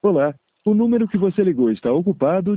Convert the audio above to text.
Olá, o número que você ligou está ocupado.